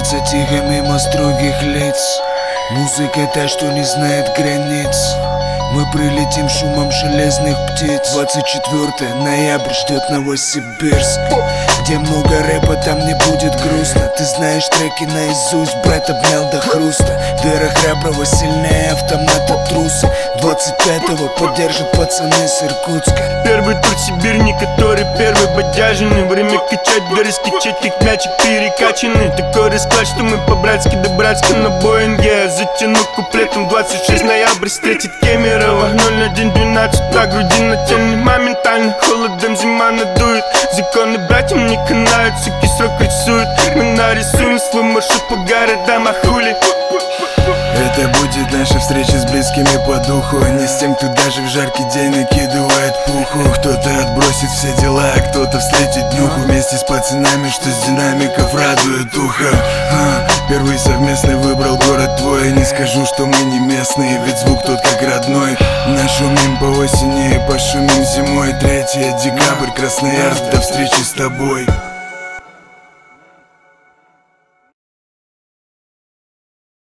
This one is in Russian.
Улица тихо мимо строгих лиц. Музыка та, что не знает границ. Мы прилетим шумом железных птиц. 24 ноябрь ждет Новосибирск, где много рэпа, там не будет грустно. Ты знаешь треки наизусть, брат обнял до хруста. Вера храброго сильнее автомата труса. 25-го поддержат пацаны с Иркутска. Первый тур Сибирь, не который первый бодяженный. Время качать, березки, чекик, мячик перекачанный. Такой расклад, что мы по-братски да братски на Боинге. Я затяну куплетом 26 ноябрь встретит Кемерово. 01:12, на груди нательный моментально. Холодом зима надует, законы братьям не канают. Суки срок рисуют, мы нарисуем свой маршрут по городам, а хули. Это будет наша встреча с близкими по духу, а не с тем, кто даже в жаркий день накидывает пуху. Кто-то отбросит все дела, а кто-то встретит днюху. Вместе с пацанами, что с динамиков радует ухо. Первый совместный выбрал город твой. Не скажу, что мы не местные, ведь звук тот как родной. Нашумим по осени и пошумим зимой. 3 декабрь, Красноярск, до встречи с тобой.